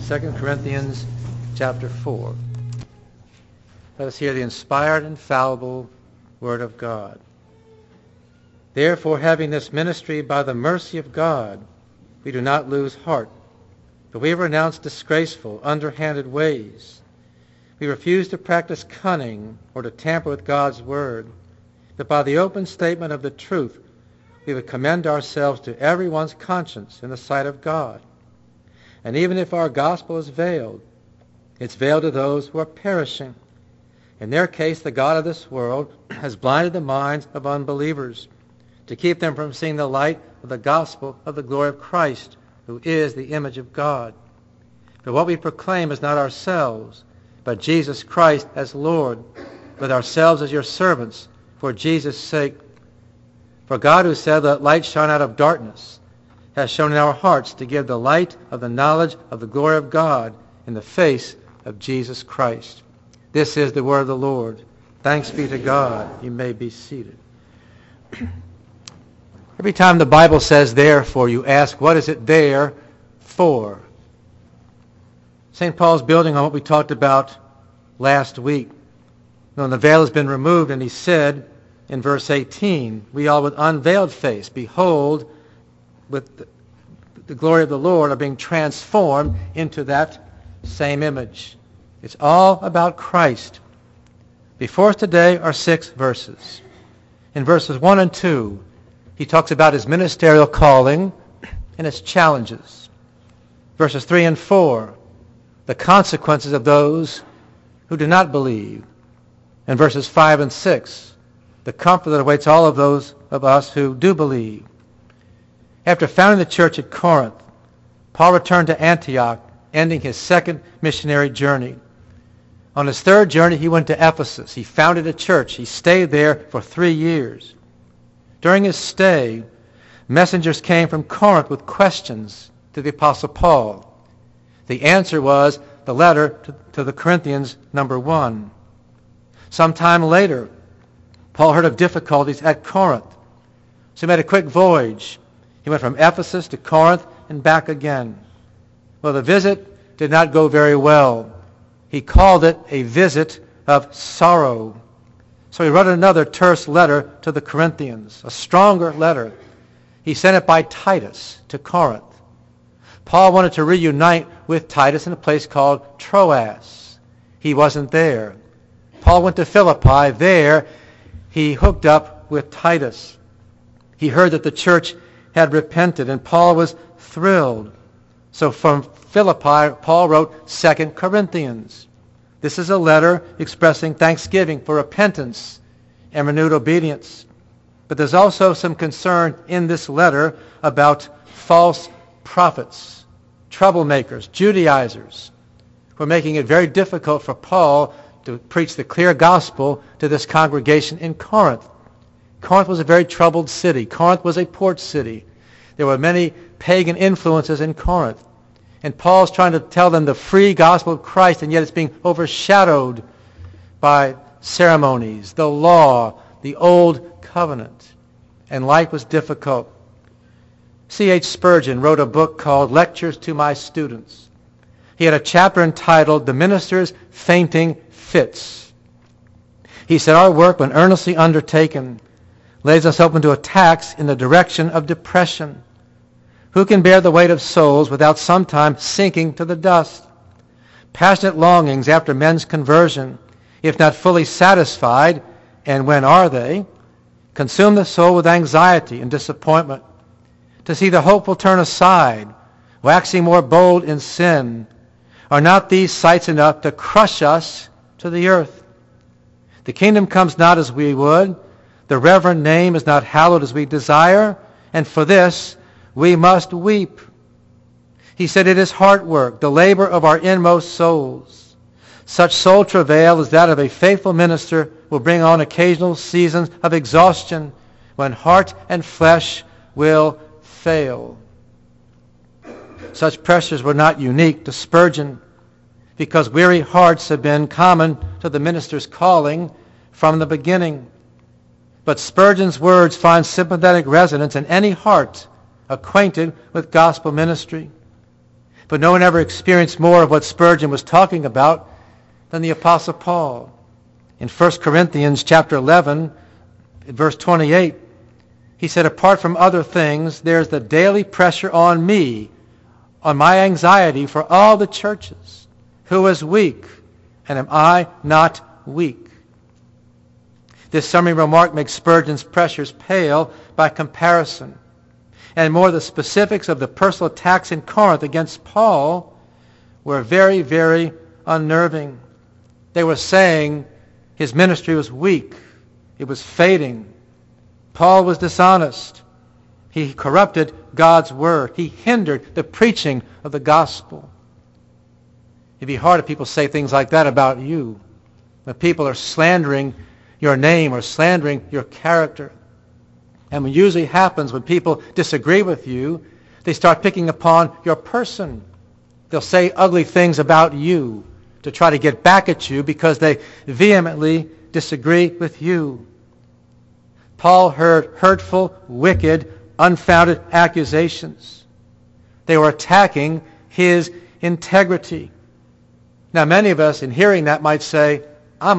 2 Corinthians chapter 4. Let us hear the inspired, infallible Word of God. Therefore, having this ministry by the mercy of God, we do not lose heart, but we renounce disgraceful, underhanded ways. We refuse to practice cunning or to tamper with God's Word, but by the open statement of the truth, we would commend ourselves to everyone's conscience in the sight of God. And even if our gospel is veiled, it's veiled to those who are perishing. In their case, the God of this world has blinded the minds of unbelievers to keep them from seeing the light of the gospel of the glory of Christ, who is the image of God. But what we proclaim is not ourselves, but Jesus Christ as Lord, with ourselves as your servants, for Jesus' sake. For God, who said, "Let light shine out of darkness," has shown in our hearts to give the light of the knowledge of the glory of God in the face of Jesus Christ. This is the word of the Lord. Thanks be to God. You may be seated. Every time the Bible says therefore, you ask, what is it there for? St. Paul's building on what we talked about last week. When the veil has been removed, and he said in verse 18, we all with unveiled face, behold, with the glory of the Lord, are being transformed into that same image. It's all about Christ. Before us today are 6 verses. In verses 1 and 2, he talks about his ministerial calling and its challenges. Verses 3 and 4, the consequences of those who do not believe. And verses 5 and 6, the comfort that awaits all of those of us who do believe. After founding the church at Corinth, Paul returned to Antioch, ending his 2nd missionary journey. On his 3rd journey, he went to Ephesus. He founded a church. He stayed there for 3 years. During his stay, messengers came from Corinth with questions to the Apostle Paul. The answer was the letter to the Corinthians, number 1. Sometime later, Paul heard of difficulties at Corinth, so he made a quick voyage. He went from Ephesus to Corinth and back again. Well, the visit did not go very well. He called it a visit of sorrow. So he wrote another terse letter to the Corinthians, a stronger letter. He sent it by Titus to Corinth. Paul wanted to reunite with Titus in a place called Troas. He wasn't there. Paul went to Philippi. There he hooked up with Titus. He heard that the church had repented, and Paul was thrilled. So from Philippi, Paul wrote 2 Corinthians. This is a letter expressing thanksgiving for repentance and renewed obedience. But there's also some concern in this letter about false prophets, troublemakers, Judaizers, who are making it very difficult for Paul to preach the clear gospel to this congregation in Corinth. Corinth was a very troubled city. Corinth was a port city. There were many pagan influences in Corinth. And Paul's trying to tell them the free gospel of Christ, and yet it's being overshadowed by ceremonies, the law, the old covenant. And life was difficult. C.H. Spurgeon wrote a book called Lectures to My Students. He had a chapter entitled The Minister's Fainting Fits. He said, our work, when earnestly undertaken, lays us open to attacks in the direction of depression. Who can bear the weight of souls without sometime sinking to the dust? Passionate longings after men's conversion, if not fully satisfied, and when are they, consume the soul with anxiety and disappointment. To see the hopeful turn aside, waxing more bold in sin, are not these sights enough to crush us to the earth? The kingdom comes not as we would, the reverend name is not hallowed as we desire, and for this we must weep. He said, it is heart work, the labor of our inmost souls. Such soul travail as that of a faithful minister will bring on occasional seasons of exhaustion when heart and flesh will fail. Such pressures were not unique to Spurgeon, because weary hearts have been common to the minister's calling from the beginning. But Spurgeon's words find sympathetic resonance in any heart acquainted with gospel ministry. But no one ever experienced more of what Spurgeon was talking about than the Apostle Paul. In 1 Corinthians chapter 11, verse 28, he said, apart from other things, there's the daily pressure on me, on my anxiety for all the churches. Who is weak, and am I not weak? This summary remark makes Spurgeon's pressures pale by comparison. And more, the specifics of the personal attacks in Corinth against Paul were very, very unnerving. They were saying his ministry was weak. It was fading. Paul was dishonest. He corrupted God's word. He hindered the preaching of the gospel. It'd be hard if people say things like that about you. When people are slandering your name or slandering your character. And what usually happens when people disagree with you, they start picking upon your person. They'll say ugly things about you to try to get back at you because they vehemently disagree with you. Paul heard hurtful, wicked, unfounded accusations. They were attacking his integrity. Now, many of us, in hearing that, might say, "I'm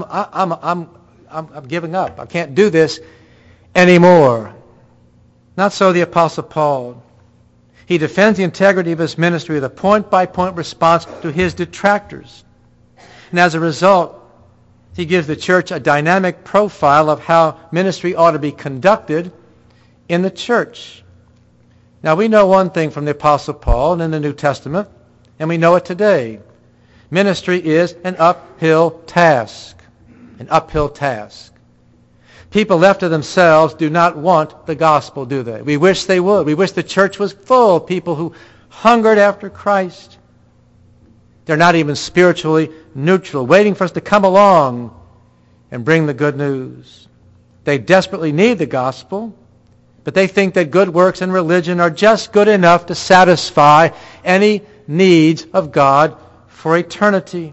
giving up. I can't do this anymore." Not so the Apostle Paul. He defends the integrity of his ministry with a point-by-point response to his detractors. And as a result, he gives the church a dynamic profile of how ministry ought to be conducted in the church. Now, we know one thing from the Apostle Paul and in the New Testament, and we know it today. Ministry is an uphill task. An uphill task. People left to themselves do not want the gospel, do they? We wish they would. We wish the church was full of people who hungered after Christ. They're not even spiritually neutral, waiting for us to come along and bring the good news. They desperately need the gospel, but they think that good works and religion are just good enough to satisfy any needs of God for eternity.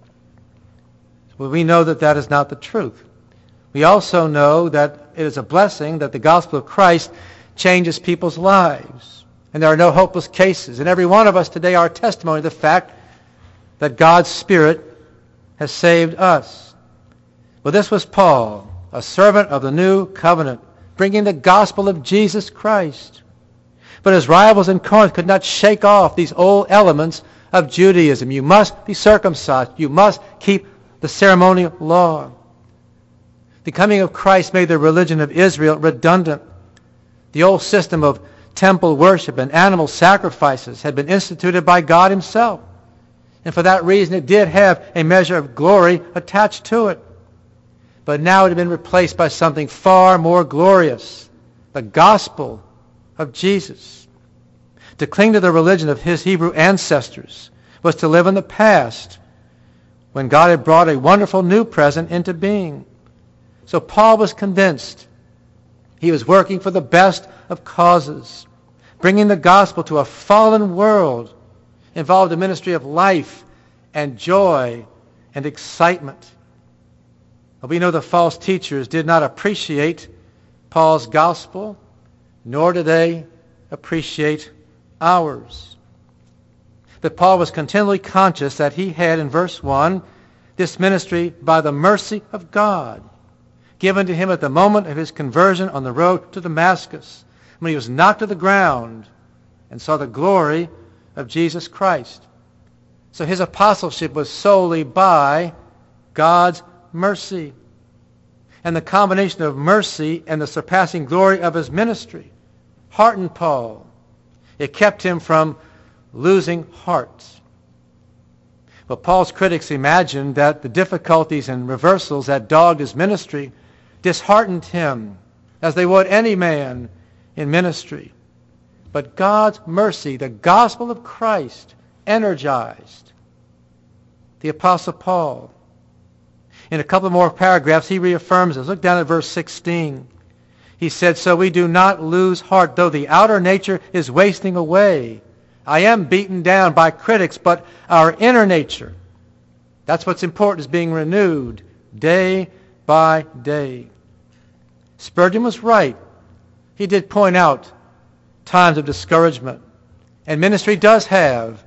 Well, we know that that is not the truth. We also know that it is a blessing that the gospel of Christ changes people's lives. And there are no hopeless cases. And every one of us today are a testimony to the fact that God's Spirit has saved us. Well, this was Paul, a servant of the new covenant, bringing the gospel of Jesus Christ. But his rivals in Corinth could not shake off these old elements of Judaism. You must be circumcised. You must keep the ceremonial law. The coming of Christ made the religion of Israel redundant. The old system of temple worship and animal sacrifices had been instituted by God himself. And for that reason it did have a measure of glory attached to it. But now it had been replaced by something far more glorious, the gospel of Jesus. To cling to the religion of his Hebrew ancestors was to live in the past when God had brought a wonderful new present into being. So Paul was convinced he was working for the best of causes. Bringing the gospel to a fallen world involved a ministry of life and joy and excitement. But we know the false teachers did not appreciate Paul's gospel, nor did they appreciate ours. But Paul was continually conscious that he had, in verse 1, this ministry by the mercy of God, given to him at the moment of his conversion on the road to Damascus, when he was knocked to the ground and saw the glory of Jesus Christ. So his apostleship was solely by God's mercy. And the combination of mercy and the surpassing glory of his ministry heartened Paul. It kept him from losing heart. But Paul's critics imagined that the difficulties and reversals that dogged his ministry disheartened him, as they would any man in ministry. But God's mercy, the gospel of Christ, energized the Apostle Paul. In a couple more paragraphs, he reaffirms this. Look down at verse 16. He said, "So we do not lose heart, though the outer nature is wasting away. I am beaten down by critics, but our inner nature, that's what's important, is being renewed day by day." Spurgeon was right. He did point out times of discouragement. And ministry does have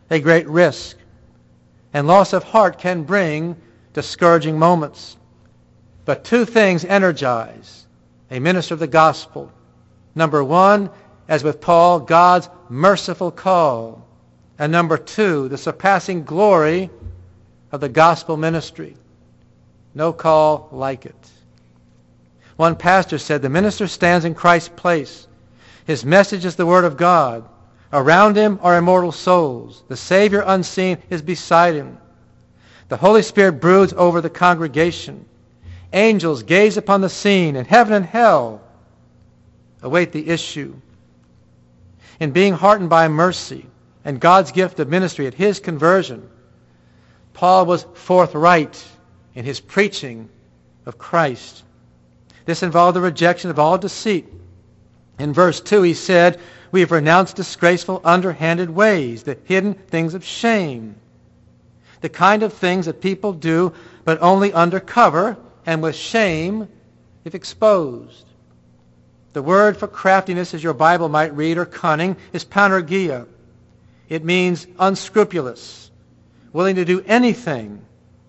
a great risk. And loss of heart can bring discouraging moments. But two things energize a minister of the gospel. Number one, as with Paul, God's merciful call. And number two, the surpassing glory of the gospel ministry. No call like it. One pastor said, the minister stands in Christ's place. His message is the Word of God. Around him are immortal souls. The Savior unseen is beside him. The Holy Spirit broods over the congregation. Angels gaze upon the scene, and heaven and hell await the issue. In being heartened by mercy and God's gift of ministry at his conversion, Paul was forthright in his preaching of Christ. This involved the rejection of all deceit. In verse 2 he said, we have renounced disgraceful, underhanded ways, the hidden things of shame. The kind of things that people do, but only under cover and with shame if exposed. The word for craftiness, as your Bible might read, or cunning, is panergia. It means unscrupulous, willing to do anything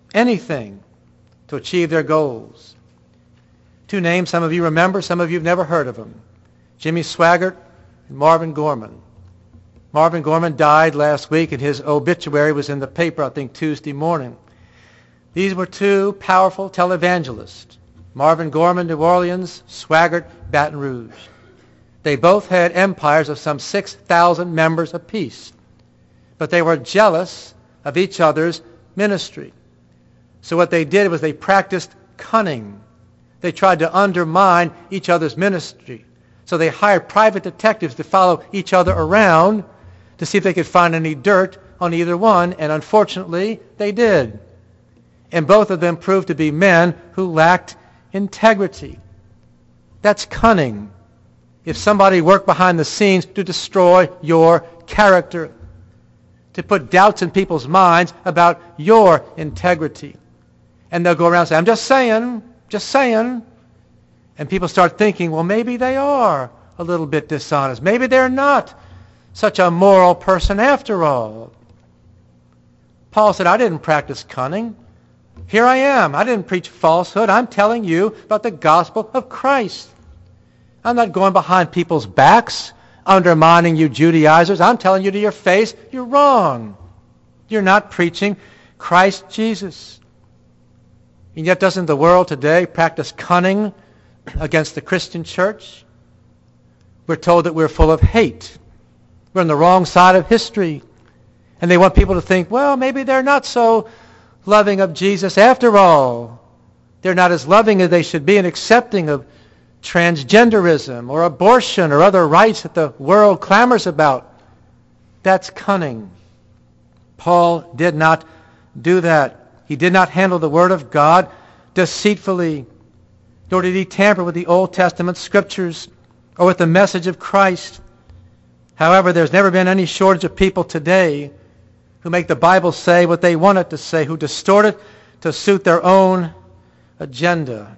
to achieve their goals. Two names some of you remember, some of you have never heard of them. Jimmy Swaggart and Marvin Gorman. Marvin Gorman died last week, and his obituary was in the paper, I think, Tuesday morning. These were two powerful televangelists. Marvin Gorman, New Orleans, Swaggart, Baton Rouge. They both had empires of some 6,000 members apiece, but they were jealous of each other's ministry. So what they did was they practiced cunning. They tried to undermine each other's ministry. So they hired private detectives to follow each other around to see if they could find any dirt on either one, and unfortunately, they did. And both of them proved to be men who lacked integrity. That's cunning. If somebody worked behind the scenes to destroy your character, to put doubts in people's minds about your integrity. And they'll go around and say, I'm just saying. And people start thinking, well, maybe they are a little bit dishonest. Maybe they're not such a moral person after all. Paul said, I didn't practice cunning. Here I am. I didn't preach falsehood. I'm telling you about the gospel of Christ. I'm not going behind people's backs, undermining you Judaizers. I'm telling you to your face, you're wrong. You're not preaching Christ Jesus. And yet doesn't the world today practice cunning against the Christian church? We're told that we're full of hate. We're on the wrong side of history. And they want people to think, well, maybe they're not so loving of Jesus after all. They're not as loving as they should be and accepting of transgenderism or abortion or other rights that the world clamors about. That's cunning. Paul did not do that. He did not handle the Word of God deceitfully, nor did he tamper with the Old Testament scriptures or with the message of Christ. However, there's never been any shortage of people today who make the Bible say what they want it to say, who distort it to suit their own agenda.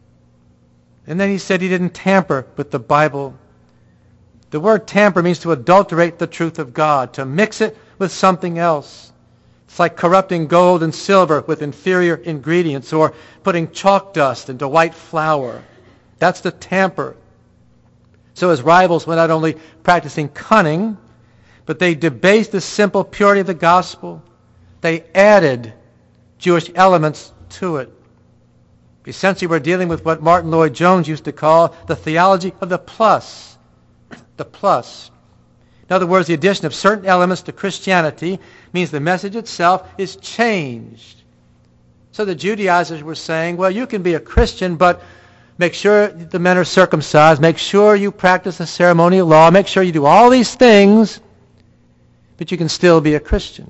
And then he said he didn't tamper with the Bible. The word tamper means to adulterate the truth of God, to mix it with something else. It's like corrupting gold and silver with inferior ingredients, or putting chalk dust into white flour. That's the tamper. So his rivals were not only practicing cunning, but they debased the simple purity of the gospel. They added Jewish elements to it. Essentially, we're dealing with what Martin Lloyd-Jones used to call the theology of the plus. The plus. In other words, the addition of certain elements to Christianity means the message itself is changed. So the Judaizers were saying, well, you can be a Christian, but make sure the men are circumcised, make sure you practice the ceremonial law, make sure you do all these things, but you can still be a Christian.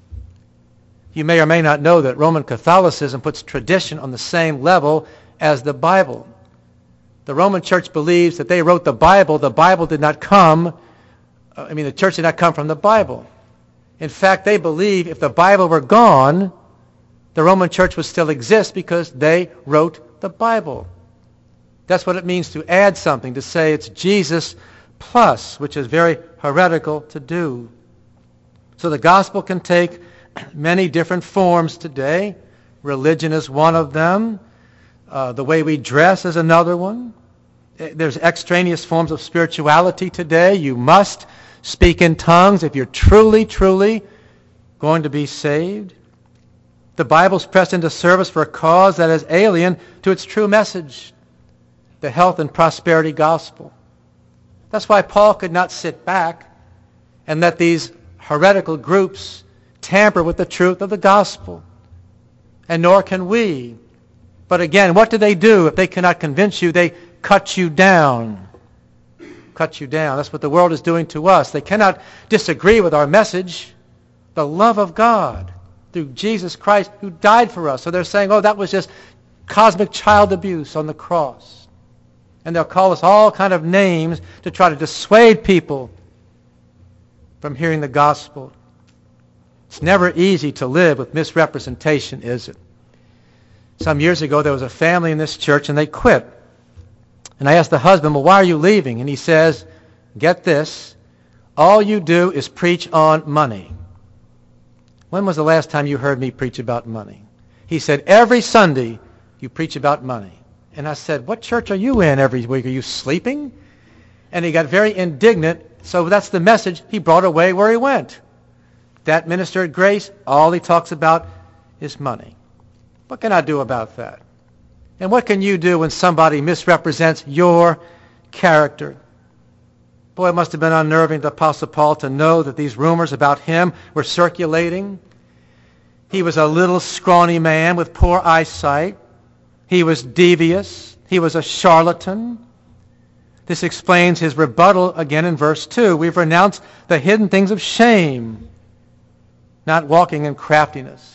You may or may not know that Roman Catholicism puts tradition on the same level as the Bible. The Roman Church believes that they wrote the Bible. The Bible did not come, the church did not come from the Bible. In fact, they believe if the Bible were gone, the Roman Church would still exist because they wrote the Bible. That's what it means to add something, to say it's Jesus plus, which is very heretical to do. So the gospel can take many different forms today. Religion is one of them. The way we dress is another one. There's extraneous forms of spirituality today. You must speak in tongues if you're truly, truly going to be saved. The Bible's pressed into service for a cause that is alien to its true message, the health and prosperity gospel. That's why Paul could not sit back and let these heretical groups tamper with the truth of the gospel. And nor can we. But again, what do? If they cannot convince you, they cut you down. Cut you down. That's what the world is doing to us. They cannot disagree with our message, the love of God through Jesus Christ who died for us. So they're saying, oh, that was just cosmic child abuse on the cross. And they'll call us all kind of names to try to dissuade people from hearing the gospel. It's never easy to live with misrepresentation, is it? Some years ago, there was a family in this church, and they quit. And I asked the husband, well, why are you leaving? And he says, get this, all you do is preach on money. When was the last time you heard me preach about money? He said, every Sunday you preach about money. And I said, what church are you in every week? Are you sleeping? And he got very indignant. So that's the message he brought away where he went. That minister at Grace, all he talks about is money. What can I do about that? And what can you do when somebody misrepresents your character? Boy, it must have been unnerving to Apostle Paul to know that these rumors about him were circulating. He was a little scrawny man with poor eyesight. He was devious. He was a charlatan. This explains his rebuttal again in verse 2. We've renounced the hidden things of shame, not walking in craftiness.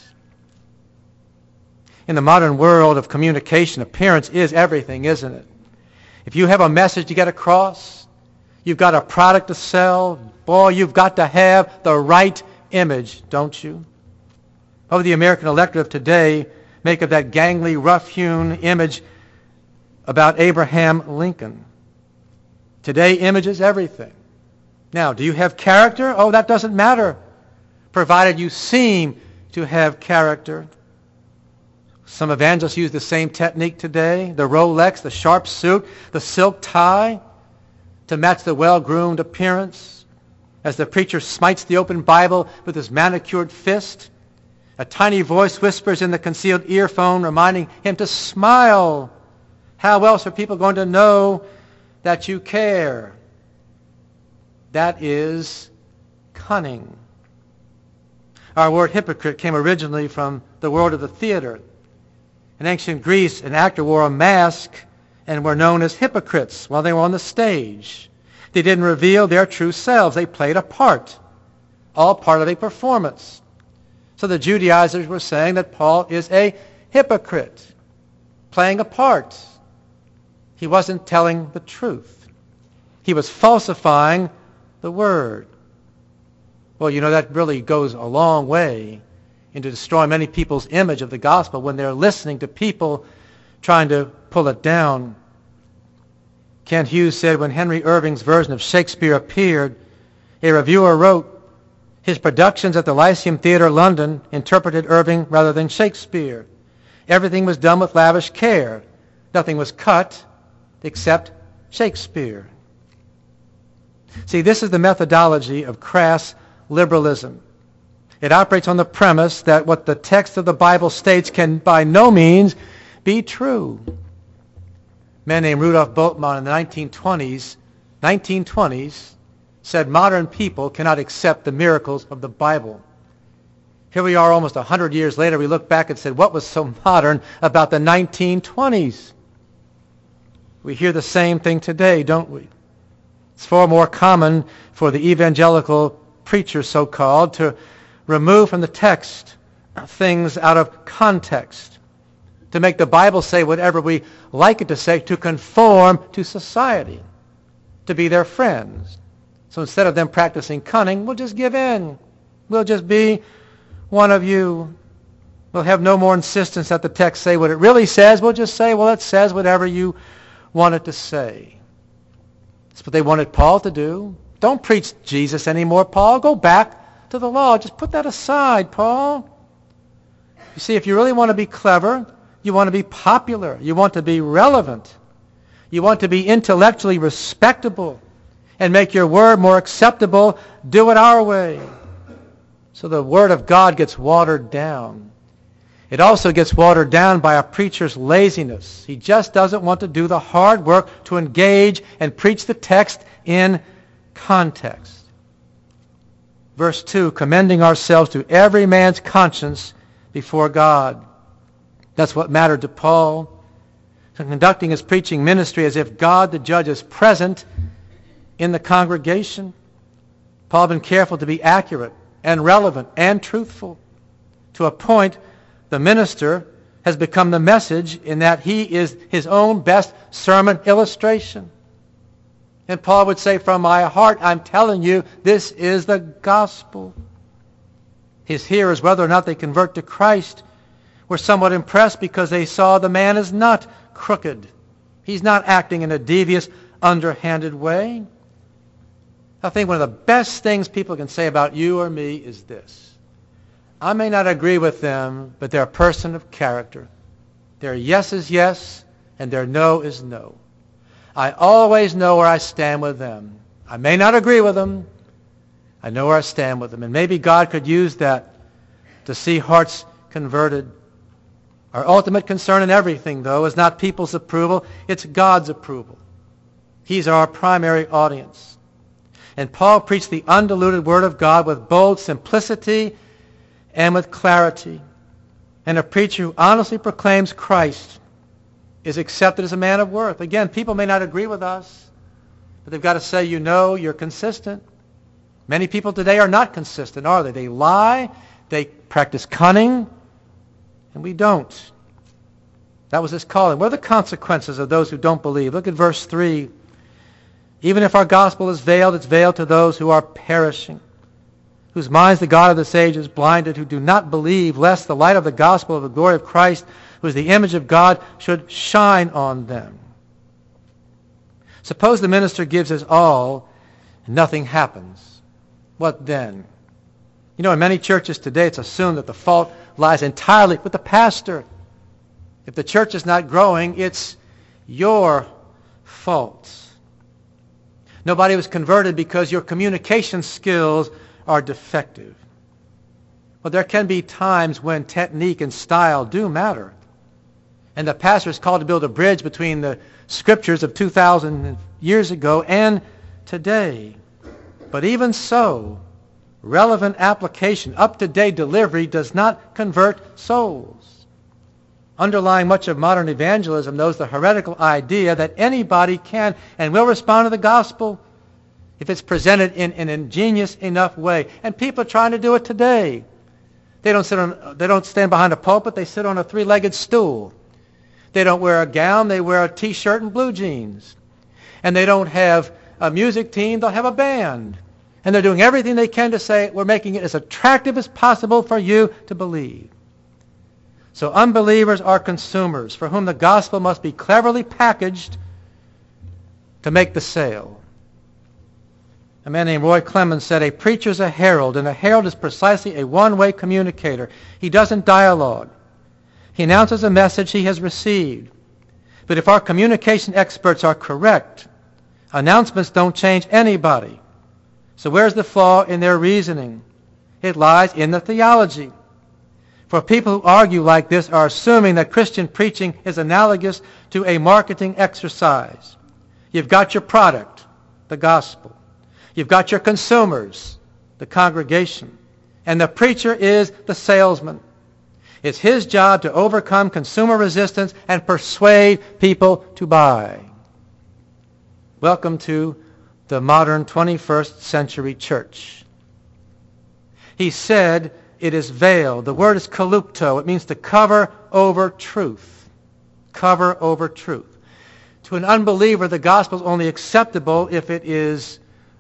In the modern world of communication, appearance is everything, isn't it? If you have a message to get across, you've got a product to sell, boy, you've got to have the right image, don't you? What would the American electorate of today make of that gangly, rough-hewn image about Abraham Lincoln? Today, image is everything. Now, do you have character? Oh, that doesn't matter, provided you seem to have character. Some evangelists use the same technique today. The Rolex, the sharp suit, the silk tie to match the well-groomed appearance. As the preacher smites the open Bible with his manicured fist, a tiny voice whispers in the concealed earphone, reminding him to smile. How else are people going to know that you care? That is cunning. Our word hypocrite came originally from the world of the theater. In ancient Greece, an actor wore a mask and were known as hypocrites while they were on the stage. They didn't reveal their true selves. They played a part, all part of a performance. So the Judaizers were saying that Paul is a hypocrite, playing a part. He wasn't telling the truth. He was falsifying the word. Well, you know, that really goes a long way into destroying many people's image of the gospel when they're listening to people trying to pull it down. Kent Hughes said when Henry Irving's version of Shakespeare appeared, a reviewer wrote, his productions at the Lyceum Theatre, London, interpreted Irving rather than Shakespeare. Everything was done with lavish care. Nothing was cut except Shakespeare. See, this is the methodology of crass liberalism. It operates on the premise that what the text of the Bible states can by no means be true. A man named Rudolf Bultmann in the 1920s, said modern people cannot accept the miracles of the Bible. Here we are almost 100 years later. We look back and said, what was so modern about the 1920s? We hear the same thing today, don't we? It's far more common for the evangelical preacher, so-called, to remove from the text things out of context, to make the Bible say whatever we like it to say, to conform to society, to be their friends. So instead of them practicing cunning, we'll just give in. We'll just be one of you. We'll have no more insistence that the text say what it really says. We'll just say, well, it says whatever you want it to say. That's what they wanted Paul to do. Don't preach Jesus anymore, Paul. Go back to the law. Just put that aside, Paul. You see, if you really want to be clever, you want to be popular, you want to be relevant, you want to be intellectually respectable and make your word more acceptable, do it our way. So the word of God gets watered down. It also gets watered down by a preacher's laziness. He just doesn't want to do the hard work to engage and preach the text in context. Verse 2, commending ourselves to every man's conscience before God. That's what mattered to Paul. So conducting his preaching ministry as if God the judge is present in the congregation. Paul had been careful to be accurate and relevant and truthful. To a point, the minister has become the message in that he is his own best sermon illustration. And Paul would say, from my heart, I'm telling you, this is the gospel. His hearers, whether or not they convert to Christ, were somewhat impressed because they saw the man is not crooked. He's not acting in a devious, underhanded way. I think one of the best things people can say about you or me is this. I may not agree with them, but they're a person of character. Their yes is yes, and their no is no. I always know where I stand with them. I may not agree with them. I know where I stand with them. And maybe God could use that to see hearts converted. Our ultimate concern in everything, though, is not people's approval. It's God's approval. He's our primary audience. And Paul preached the undiluted Word of God with bold simplicity and with clarity. And a preacher who honestly proclaims Christ is accepted as a man of worth. Again, people may not agree with us, but they've got to say, you know, you're consistent. Many people today are not consistent, are they? They lie, they practice cunning, and we don't. That was his calling. What are the consequences of those who don't believe? Look at verse 3. Even if our gospel is veiled, it's veiled to those who are perishing, whose minds the God of this age is blinded, who do not believe, lest the light of the gospel of the glory of Christ, who is the image of God, should shine on them. Suppose the minister gives his all and nothing happens. What then? You know, in many churches today, it's assumed that the fault lies entirely with the pastor. If the church is not growing, it's your fault. Nobody was converted because your communication skills are defective. Well, there can be times when technique and style do matter. And the pastor is called to build a bridge between the scriptures of 2,000 years ago and today. But even so, relevant application, up-to-date delivery does not convert souls. Underlying much of modern evangelism, though, is the heretical idea that anybody can and will respond to the gospel if it's presented in an ingenious enough way. And people are trying to do it today. They don't stand behind a pulpit, they sit on a three-legged stool. They don't wear a gown, they wear a t-shirt and blue jeans. And they don't have a music team, they'll have a band. And they're doing everything they can to say, we're making it as attractive as possible for you to believe. So unbelievers are consumers for whom the gospel must be cleverly packaged to make the sale. A man named Roy Clemens said, a preacher's a herald, and a herald is precisely a one-way communicator. He doesn't dialogue. He announces a message he has received. But if our communication experts are correct, announcements don't change anybody. So where's the flaw in their reasoning? It lies in the theology. For people who argue like this are assuming that Christian preaching is analogous to a marketing exercise. You've got your product, the gospel. You've got your consumers, the congregation. And the preacher is the salesman. It's his job to overcome consumer resistance and persuade people to buy. Welcome to the modern 21st century church. He said it is veiled. The word is kalupto. It means to cover over truth. Cover over truth. To an unbeliever, the gospel is only acceptable if it is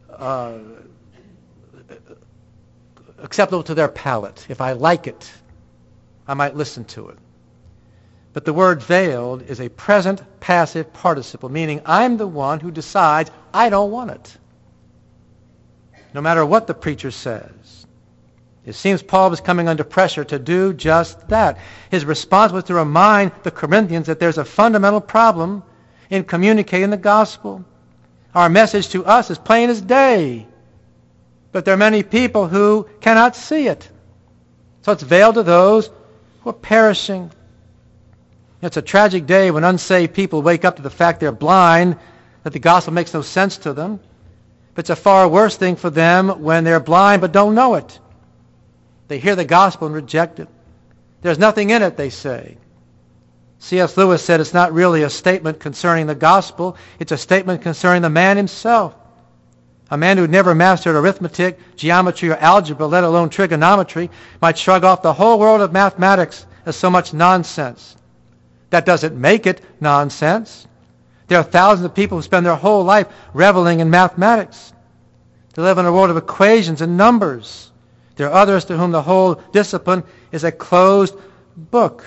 acceptable to their palate. If I like it, I might listen to it. But the word veiled is a present passive participle, meaning I'm the one who decides I don't want it. No matter what the preacher says. It seems Paul was coming under pressure to do just that. His response was to remind the Corinthians that there's a fundamental problem in communicating the gospel. Our message to us is plain as day, but there are many people who cannot see it. So it's veiled to those who are perishing. It's a tragic day when unsaved people wake up to the fact they're blind, that the gospel makes no sense to them. But it's a far worse thing for them when they're blind but don't know it. They hear the gospel and reject it. There's nothing in it, they say. C.S. Lewis said it's not really a statement concerning the gospel. It's a statement concerning the man himself. A man who'd never mastered arithmetic, geometry, or algebra, let alone trigonometry, might shrug off the whole world of mathematics as so much nonsense. That doesn't make it nonsense. There are thousands of people who spend their whole life reveling in mathematics. They live in a world of equations and numbers. There are others to whom the whole discipline is a closed book.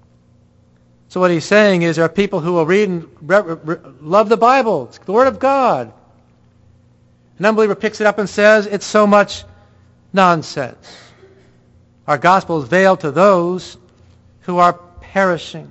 So what he's saying is there are people who will read and love the Bible. It's the Word of God. An unbeliever picks it up and says, it's so much nonsense. Our gospel is veiled to those who are perishing.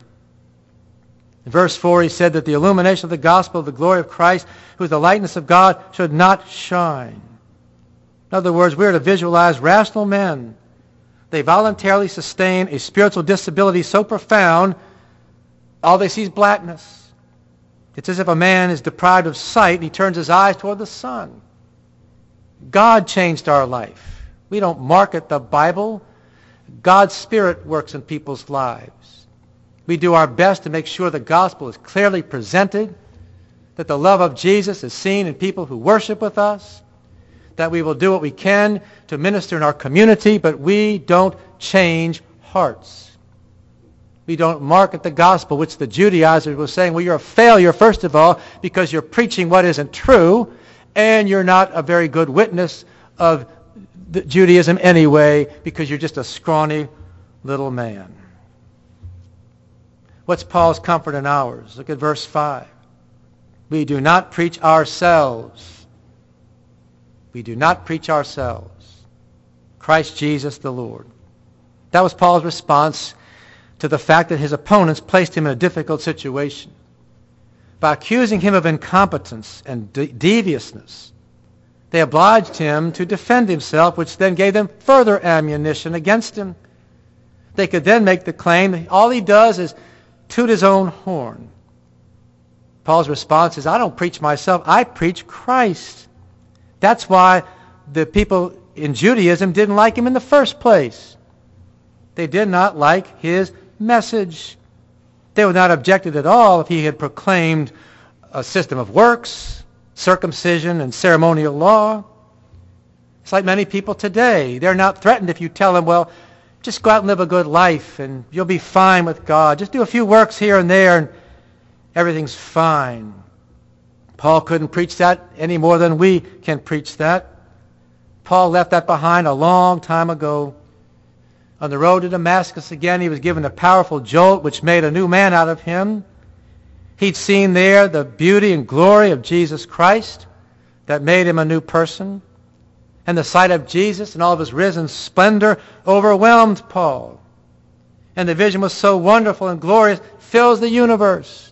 In verse 4, he said that the illumination of the gospel of the glory of Christ, who is the likeness of God, should not shine. In other words, we are to visualize rational men. They voluntarily sustain a spiritual disability so profound, all they see is blackness. It's as if a man is deprived of sight and he turns his eyes toward the sun. God changed our life. We don't market the Bible. God's Spirit works in people's lives. We do our best to make sure the gospel is clearly presented, that the love of Jesus is seen in people who worship with us, that we will do what we can to minister in our community, but we don't change hearts. We don't market the gospel, which the Judaizers were saying, well, you're a failure, first of all, because you're preaching what isn't true, and you're not a very good witness of Judaism anyway, because you're just a scrawny little man. What's Paul's comfort and ours? Look at verse 5. We do not preach ourselves. We do not preach ourselves. Christ Jesus the Lord. That was Paul's response to the fact that his opponents placed him in a difficult situation. By accusing him of incompetence and deviousness, they obliged him to defend himself, which then gave them further ammunition against him. They could then make the claim that all he does is toot his own horn. Paul's response is, I don't preach myself, I preach Christ. That's why the people in Judaism didn't like him in the first place. They did not like his message. They would not have objected at all if he had proclaimed a system of works, circumcision, and ceremonial law. It's like many people today. They're not threatened if you tell them, well, just go out and live a good life and you'll be fine with God. Just do a few works here and there and everything's fine. Paul couldn't preach that any more than we can preach that. Paul left that behind a long time ago. On the road to Damascus again, he was given a powerful jolt which made a new man out of him. He'd seen there the beauty and glory of Jesus Christ that made him a new person. And the sight of Jesus and all of his risen splendor overwhelmed Paul. And the vision was so wonderful and glorious, fills the universe.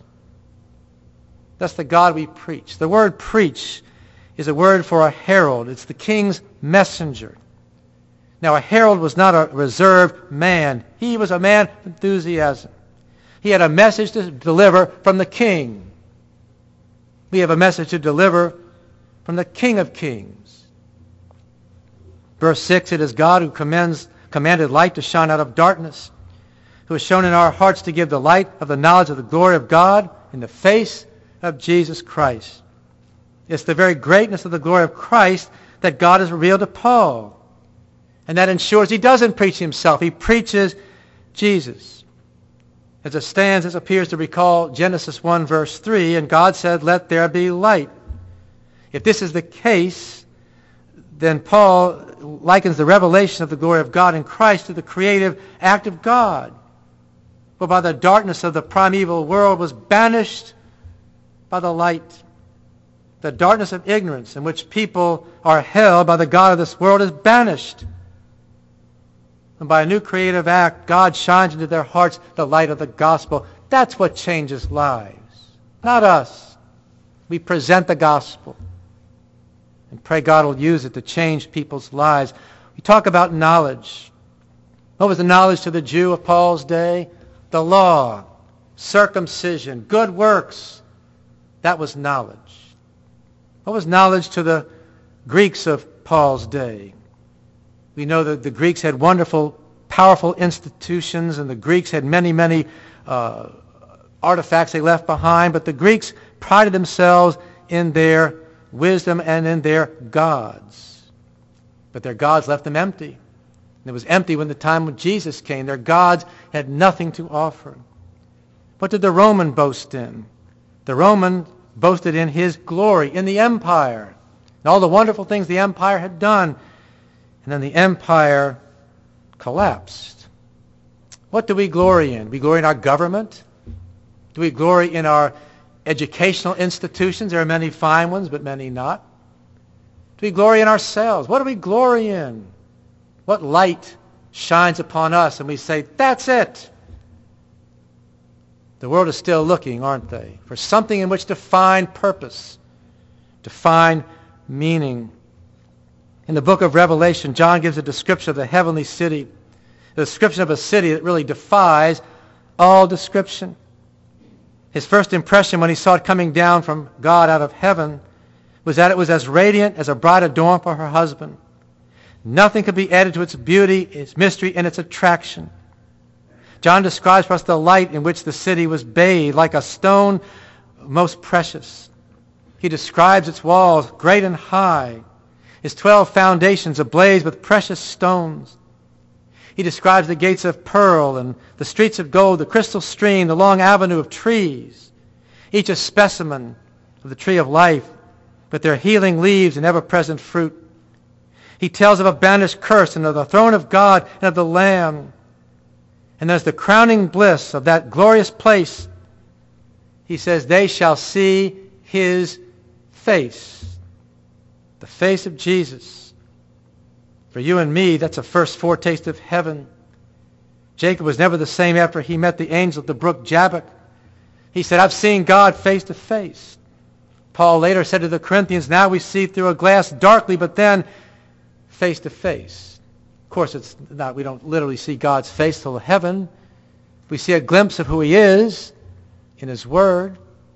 That's the God we preach. The word preach is a word for a herald. It's the king's messenger. Now, a herald was not a reserved man. He was a man of enthusiasm. He had a message to deliver from the king. We have a message to deliver from the King of Kings. Verse 6, it is God who commanded light to shine out of darkness, who has shown in our hearts to give the light of the knowledge of the glory of God in the face of Jesus Christ. It's the very greatness of the glory of Christ that God has revealed to Paul. And that ensures he doesn't preach himself. He preaches Jesus. As it stands, this appears to recall Genesis 1 verse 3, and God said, let there be light. If this is the case, then Paul likens the revelation of the glory of God in Christ to the creative act of God, whereby the darkness of the primeval world was banished by the light. The darkness of ignorance in which people are held by the God of this world is banished and by a new creative act, God shines into their hearts the light of the gospel. That's what changes lives, not us. We present the gospel and pray God will use it to change people's lives. We talk about knowledge. What was the knowledge to the Jew of Paul's day? The law, circumcision, good works. That was knowledge. What was knowledge to the Greeks of Paul's day? We know that the Greeks had wonderful, powerful institutions, and the Greeks had many, many artifacts they left behind, but the Greeks prided themselves in their wisdom and in their gods. But their gods left them empty. And it was empty when the time when Jesus came. Their gods had nothing to offer. What did the Roman boast in? The Roman boasted in his glory, in the empire, and all the wonderful things the empire had done. And then the empire collapsed. What do we glory in? We glory in our government? Do we glory in our educational institutions? There are many fine ones, but many not. Do we glory in ourselves? What do we glory in? What light shines upon us and we say, that's it? The world is still looking, aren't they, for something in which to find purpose, to find meaning. In the book of Revelation, John gives a description of the heavenly city, a description of a city that really defies all description. His first impression when he saw it coming down from God out of heaven was that it was as radiant as a bride adorned for her husband. Nothing could be added to its beauty, its mystery, and its attraction. John describes for us the light in which the city was bathed, like a stone most precious. He describes its walls, great and high, its 12 foundations ablaze with precious stones. He describes the gates of pearl and the streets of gold, the crystal stream, the long avenue of trees, each a specimen of the tree of life, with their healing leaves and ever-present fruit. He tells of a banished curse and of the throne of God and of the Lamb. And as the crowning bliss of that glorious place, he says, they shall see his face, the face of Jesus. For you and me, that's a first foretaste of heaven. Jacob was never the same after he met the angel at the brook Jabbok. He said, I've seen God face to face. Paul later said to the Corinthians, now we see through a glass darkly, but then face to face. Of course, it's not, we don't literally see God's face till heaven. We see a glimpse of who he is in his word.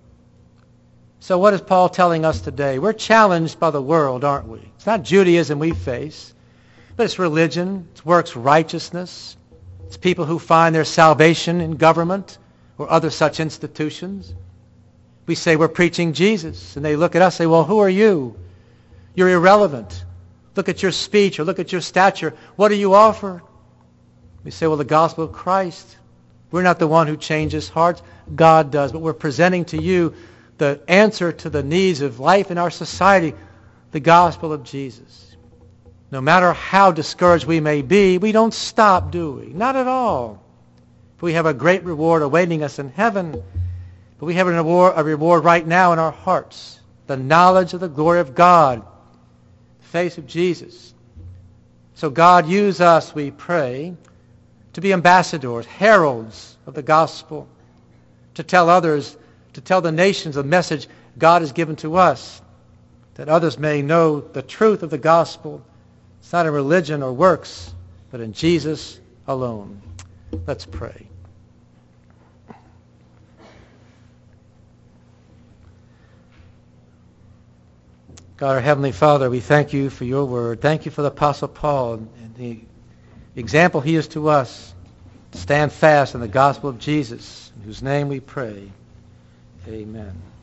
So what is Paul telling us today? We're challenged by the world, aren't we? It's not Judaism we face, but it's religion, it's works righteousness. It's people who find their salvation in government or other such institutions. We say we're preaching Jesus, and they look at us and say, well, who are you? You're irrelevant. Look at your speech or look at your stature. What do you offer? We say, well, the gospel of Christ. We're not the one who changes hearts. God does. But we're presenting to you the answer to the needs of life in our society, the gospel of Jesus. No matter how discouraged we may be, we don't stop, do we? Not at all. We have a great reward awaiting us in heaven, but we have a reward right now in our hearts, the knowledge of the glory of God, the face of Jesus. So God, use us, we pray, to be ambassadors, heralds of the gospel, to tell others, to tell the nations the message God has given to us, that others may know the truth of the gospel. It's not in religion or works, but in Jesus alone. Let's pray. God, our Heavenly Father, we thank you for your word. Thank you for the Apostle Paul and the example he is to us. Stand fast in the gospel of Jesus, in whose name we pray. Amen.